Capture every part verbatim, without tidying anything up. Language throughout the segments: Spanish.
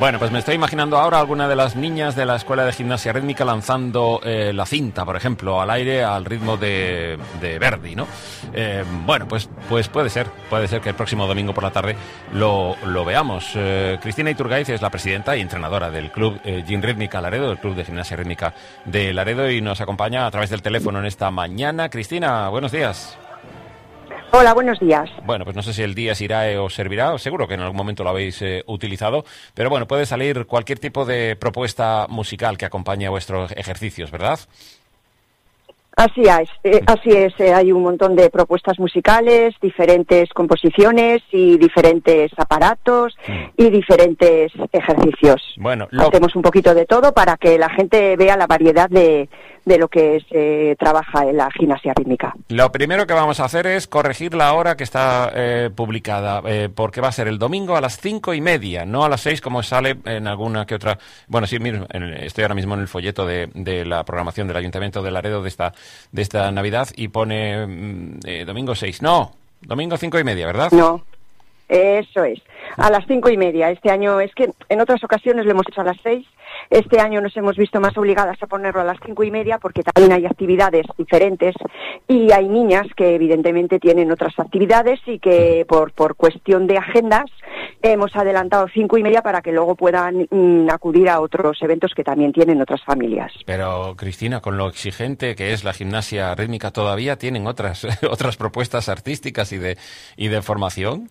Bueno, pues me estoy imaginando ahora alguna de las niñas de la Escuela de Gimnasia Rítmica lanzando eh, la cinta, por ejemplo, al aire al ritmo de, de Verdi, ¿no? Eh, bueno, pues, pues puede ser, puede ser que el próximo domingo por la tarde lo, lo veamos. Eh, Cristina Iturgaiz es la presidenta y entrenadora del Club eh, Gym Rítmica Laredo, del Club de Gimnasia Rítmica de Laredo, y nos acompaña a través del teléfono en esta mañana. Cristina, buenos días. Hola, buenos días. Bueno, pues no sé si el día Sirae os servirá, seguro que en algún momento lo habéis eh, utilizado, pero bueno, puede salir cualquier tipo de propuesta musical que acompañe a vuestros ejercicios, ¿verdad? Así es, eh, así es, eh, hay un montón de propuestas musicales, diferentes composiciones y diferentes aparatos mm. y diferentes ejercicios. Bueno, lo... hacemos un poquito de todo para que la gente vea la variedad de, de lo que se eh, trabaja en la gimnasia rítmica. Lo primero que vamos a hacer es corregir la hora que está eh, publicada, eh, porque va a ser el domingo a las cinco y media, no a las seis como sale en alguna que otra. Bueno, sí, mismo, en, estoy ahora mismo en el folleto de, de la programación del Ayuntamiento de Laredo de esta de esta Navidad y pone eh, domingo seis. No, domingo cinco y media, ¿verdad? No, eso es. A las cinco y media. Este año, es que en otras ocasiones lo hemos hecho a las seis. Este año nos hemos visto más obligadas a ponerlo a las cinco y media porque también hay actividades diferentes y hay niñas que evidentemente tienen otras actividades y que por, por cuestión de agendas hemos adelantado cinco y media para que luego puedan mm, acudir a otros eventos que también tienen otras familias. Pero, Cristina, con lo exigente que es la gimnasia rítmica, ¿todavía tienen otras otras propuestas artísticas y de y de formación?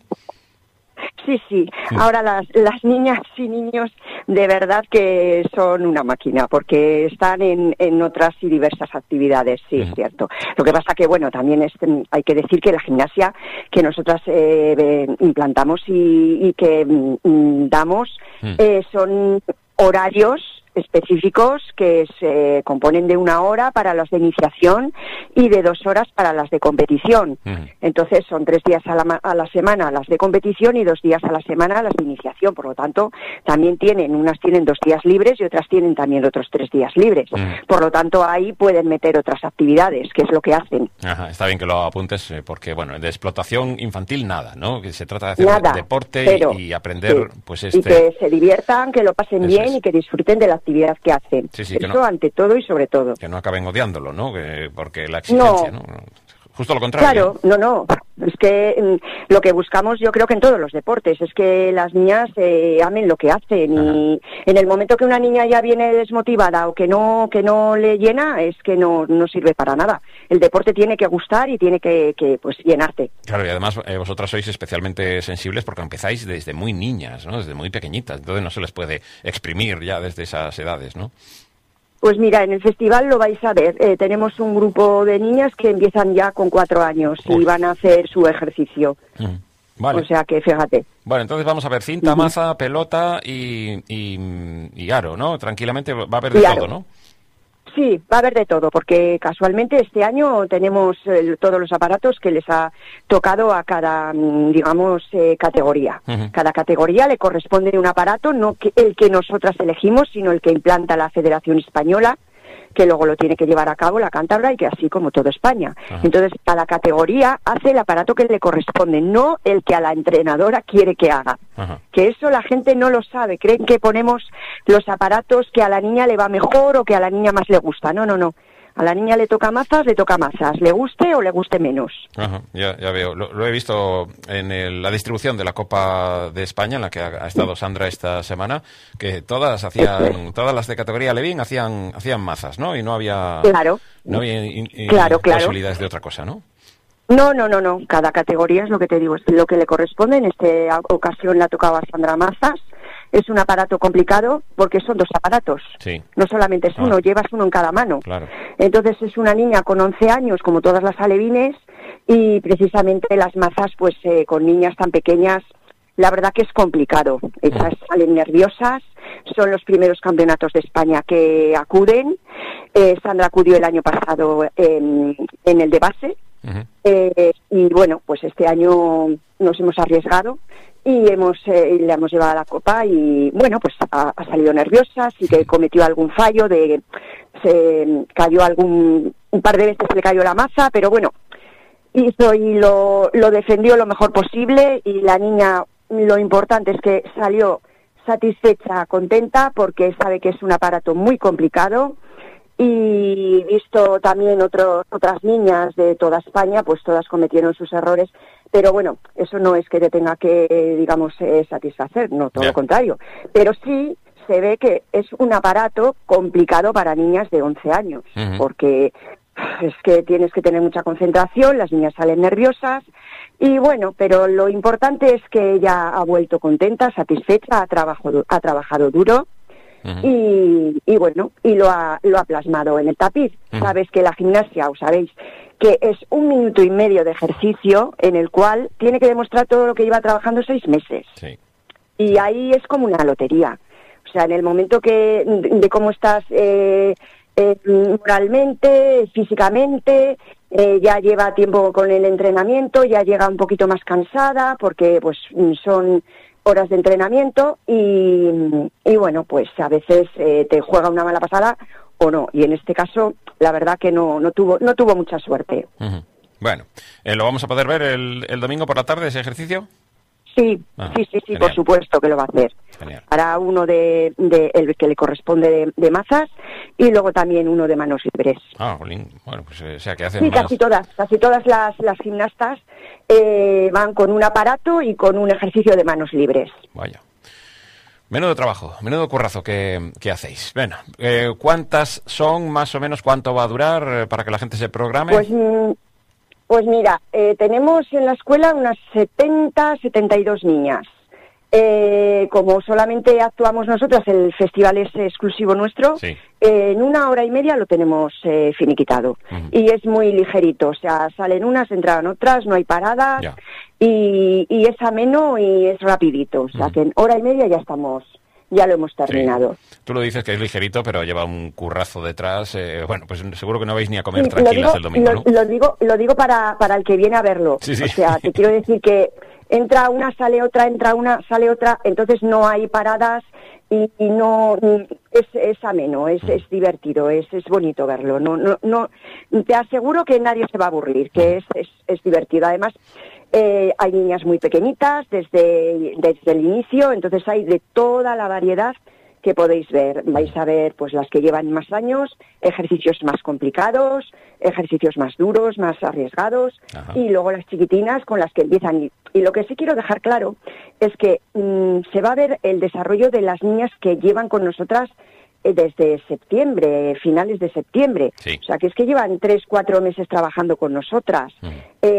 Sí, sí. Ahora las, las niñas y niños de verdad que son una máquina porque están en, en otras y diversas actividades, sí, uh-huh. es cierto. Lo que pasa que, bueno, también es, hay que decir que la gimnasia que nosotras eh, implantamos y, y que mm, damos uh-huh. eh, son horarios específicos que se componen de una hora para las de iniciación y de dos horas para las de competición. Uh-huh. Entonces son tres días a la, a la semana las de competición y dos días a la semana las de iniciación. Por lo tanto, también tienen, unas tienen dos días libres y otras tienen también otros tres días libres. Uh-huh. Por lo tanto, ahí pueden meter otras actividades, que es lo que hacen. Ajá, está bien que lo apuntes porque, bueno, de explotación infantil nada, ¿no? Que se trata de hacer nada, deporte pero, y aprender, sí, pues este... Y que se diviertan, que lo pasen Eso bien es. y que disfruten de la actividad que hacen. Sí, sí, Eso que no, ante todo y sobre todo. Que no acaben odiándolo, ¿no? Que, porque la exigencia, ¿no? ¿no? Justo lo contrario. Claro, no, no. Es que mm, lo que buscamos yo creo que en todos los deportes es que las niñas eh, amen lo que hacen. Ajá. Y en el momento que una niña ya viene desmotivada o que no que no le llena, es que no, no sirve para nada. El deporte tiene que gustar y tiene que, que pues llenarte. Claro, y además eh, vosotras sois especialmente sensibles porque empezáis desde muy niñas, ¿no? Desde muy pequeñitas. Entonces no se les puede exprimir ya desde esas edades, ¿no? Pues mira, en el festival lo vais a ver. Eh, tenemos un grupo de niñas que empiezan ya con cuatro años Uy. y van a hacer su ejercicio. Mm. Vale. O sea que fíjate. Bueno, entonces vamos a ver cinta, uh-huh. maza, pelota y, y, y aro, ¿no? Tranquilamente va a haber de y todo, aro. ¿no? Sí, va a haber de todo, porque casualmente este año tenemos eh, todos los aparatos que les ha tocado a cada, digamos, eh, categoría. Uh-huh. Cada categoría le corresponde un aparato, no que, el que nosotras elegimos, sino el que implanta la Federación Española, que luego lo tiene que llevar a cabo la cántabra y que así como todo España. Ajá. Entonces, cada categoría hace el aparato que le corresponde, no el que a la entrenadora quiere que haga. Ajá. Que eso la gente no lo sabe, creen que ponemos los aparatos que a la niña le va mejor o que a la niña más le gusta. No, no, no. A la niña le toca mazas, le toca mazas, le guste o le guste menos. Ajá, ya, ya veo. Lo, lo he visto en el, la distribución de la Copa de España, en la que ha, ha estado Sandra esta semana, que todas hacían, todas las de categoría Levín hacían, hacían mazas, ¿no? Y no había, claro, no había in, in, claro, claro. posibilidades de otra cosa, ¿no? No, no, no, no. Cada categoría es lo que te digo, es lo que le corresponde. En esta ocasión le ha tocado a Sandra mazas. Es un aparato complicado porque son dos aparatos. Sí. No solamente es uno, ah. llevas uno en cada mano. Claro. Entonces es una niña con once años, como todas las alevines, y precisamente las mazas, pues eh, con niñas tan pequeñas, la verdad que es complicado. Ellas mm. salen nerviosas, son los primeros campeonatos de España que acuden. Eh, Sandra acudió el año pasado en, en el de base. Uh-huh. Eh, y bueno, pues este año nos hemos arriesgado y hemos eh, le hemos llevado a la copa y bueno, pues ha, ha salido nerviosa, sí que cometió algún fallo, de se cayó algún un par de veces le cayó la maza, pero bueno, hizo y lo, lo defendió lo mejor posible y la niña, lo importante es que salió satisfecha, contenta, porque sabe que es un aparato muy complicado. Y visto también otro, otras niñas de toda España, pues todas cometieron sus errores, pero bueno, eso no es que te tenga que, digamos, eh, satisfacer, no, todo yeah. lo contrario, pero sí se ve que es un aparato complicado para niñas de once años, uh-huh. porque es que tienes que tener mucha concentración, las niñas salen nerviosas, y bueno, pero lo importante es que ella ha vuelto contenta, satisfecha, ha trabajado, ha trabajado duro. Uh-huh. Y, y bueno, y lo ha, lo ha plasmado en el tapiz. Uh-huh. Sabes que la gimnasia, o sabéis, que es un minuto y medio de ejercicio en el cual tiene que demostrar todo lo que lleva trabajando seis meses. Sí. Y ahí es como una lotería. O sea, en el momento que de cómo estás eh, eh, moralmente, físicamente, eh, ya lleva tiempo con el entrenamiento, ya llega un poquito más cansada porque pues son horas de entrenamiento y, y bueno, pues a veces eh, te juega una mala pasada o no, y en este caso la verdad que no no tuvo no tuvo mucha suerte. Uh-huh. Bueno, eh, ¿lo vamos a poder ver el, el domingo por la tarde, ese ejercicio? Sí, ah, sí, sí, sí, por supuesto que lo va a hacer. Genial. Hará uno de, de el que le corresponde de, de mazas y luego también uno de manos libres. Ah, bueno, pues o sea que hacen Sí, más... casi todas, casi todas las, las gimnastas eh, van con un aparato y con un ejercicio de manos libres. Vaya. Menudo trabajo, menudo currazo que, que hacéis. Bueno, eh, ¿cuántas son más o menos? ¿Cuánto va a durar eh, para que la gente se programe? Pues... Mm, Pues mira, eh, tenemos en la escuela unas setenta, setenta y dos niñas. Eh, como solamente actuamos nosotras, el festival es exclusivo nuestro, sí. eh, en una hora y media lo tenemos eh, finiquitado. Uh-huh. Y es muy ligerito, o sea, salen unas, entran otras, no hay paradas, yeah. y, y es ameno y es rapidito. O sea, uh-huh. que en hora y media ya estamos... ya lo hemos terminado. Sí. Tú lo dices que es ligerito, pero lleva un currazo detrás. Eh, bueno, pues seguro que no vais ni a comer sí, tranquilas digo, el domingo, lo, ¿no? Lo digo, lo digo para, para el que viene a verlo. Sí, sí. O sea, te quiero decir que entra una, sale otra, entra una, sale otra, entonces no hay paradas y, y no es, es ameno, es, mm. es divertido, es, es bonito verlo. No, no, no, te aseguro que nadie se va a aburrir, que es, es, es divertido. Además, Eh, hay niñas muy pequeñitas desde, desde el inicio, entonces hay de toda la variedad que podéis ver. Vais a ver pues las que llevan más años, ejercicios más complicados, ejercicios más duros, más arriesgados, Ajá. y luego las chiquitinas con las que empiezan. Y lo que sí quiero dejar claro es que mmm, se va a ver el desarrollo de las niñas que llevan con nosotras desde septiembre, finales de septiembre. Sí. O sea, que es que llevan tres, cuatro meses trabajando con nosotras. Mm.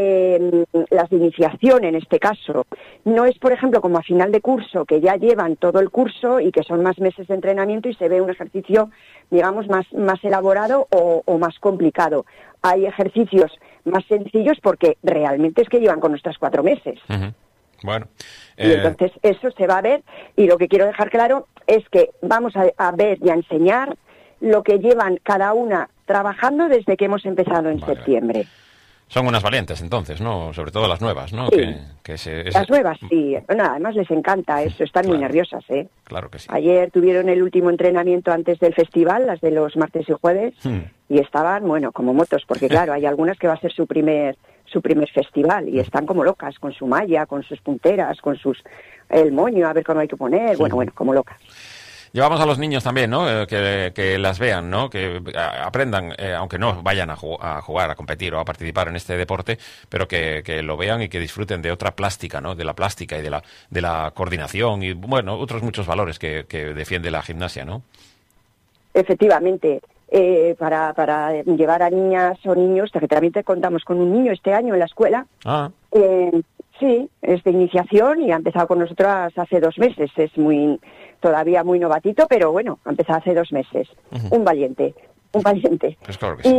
Eh, las de iniciación, en este caso. No es, por ejemplo, como a final de curso, que ya llevan todo el curso y que son más meses de entrenamiento y se ve un ejercicio, digamos, más, más elaborado o, o más complicado. Hay ejercicios más sencillos porque realmente es que llevan con nuestras cuatro meses. Uh-huh. Bueno, eh... y entonces eso se va a ver, y lo que quiero dejar claro es que vamos a, a ver y a enseñar lo que llevan cada una trabajando desde que hemos empezado en vale, septiembre. Vale. Son unas valientes entonces, ¿no? Sobre todo las nuevas, ¿no? Sí. Que, que se, es... Las nuevas, sí. Bueno, además les encanta eso, están claro. muy nerviosas, ¿eh? Claro que sí. Ayer tuvieron el último entrenamiento antes del festival, las de los martes y jueves, hmm. y estaban, bueno, como motos, porque claro, hay algunas que va a ser su primer su primer festival y están como locas, con su malla, con sus punteras, con sus el moño, a ver cómo hay que poner, bueno, bueno, como locas. Llevamos a los niños también, ¿no? Eh, que, que las vean, ¿no? Que a, aprendan, eh, aunque no vayan a, ju- a jugar, a competir o a participar en este deporte, pero que, que lo vean y que disfruten de otra plástica, ¿no? De la plástica y de la de la coordinación y, bueno, otros muchos valores que, que defiende la gimnasia, ¿no? Efectivamente. Eh, para, para llevar a niñas o niños, que también te contamos con un niño este año en la escuela. Ah. Eh, sí, es de iniciación y ha empezado con nosotras hace dos meses. Es muy todavía muy novatito, pero bueno, ha empezado hace dos meses. Uh-huh. Un valiente, un valiente. Pues claro que sí.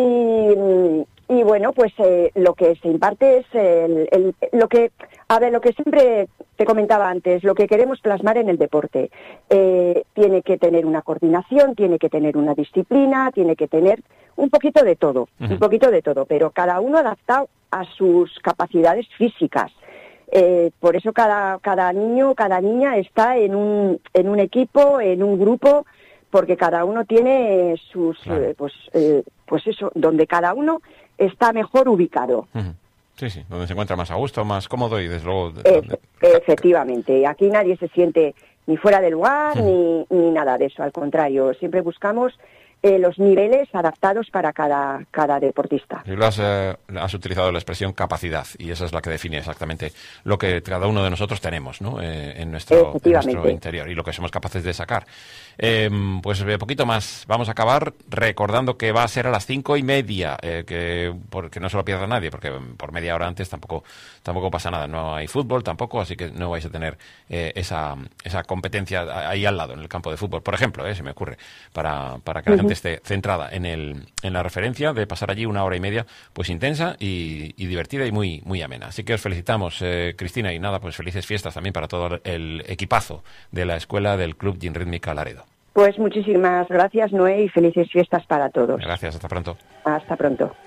Y, y bueno, pues eh, lo que se imparte es el, el, lo que, a ver, lo que siempre te comentaba antes, lo que queremos plasmar en el deporte. Eh, tiene que tener una coordinación, tiene que tener una disciplina, tiene que tener un poquito de todo, uh-huh. un poquito de todo, pero cada uno adaptado a sus capacidades físicas. Eh, por eso cada, cada niño, cada niña está en un, en un equipo, en un grupo, porque cada uno tiene sus, claro. eh, pues, eh, pues eso, donde cada uno está mejor ubicado. Uh-huh. Sí, sí, donde se encuentra más a gusto, más cómodo y desde luego... E- efectivamente, aquí nadie se siente ni fuera del lugar, mm. ni, ni nada de eso, al contrario, siempre buscamos eh, los niveles adaptados para cada, cada deportista. Y lo has, eh, has utilizado la expresión capacidad, y esa es la que define exactamente lo que cada uno de nosotros tenemos, ¿no? eh, en, nuestro, en nuestro interior, y lo que somos capaces de sacar. Eh, pues un poquito más, vamos a acabar recordando que va a ser a las cinco y media, eh, que porque no se lo pierda nadie, porque por media hora antes tampoco tampoco pasa nada, no hay fútbol tampoco, así que no vais a tener eh, esa esa competencia ahí al lado, en el campo de fútbol, por ejemplo, eh, se me ocurre, para, para que la uh-huh. gente esté centrada en el en la referencia, de pasar allí una hora y media pues intensa y, y divertida y muy muy amena. Así que os felicitamos, eh, Cristina, y nada, pues felices fiestas también para todo el equipazo de la escuela del Club Ginrítmica Laredo. Pues muchísimas gracias, Noé, y felices fiestas para todos. Gracias, hasta pronto. Hasta pronto.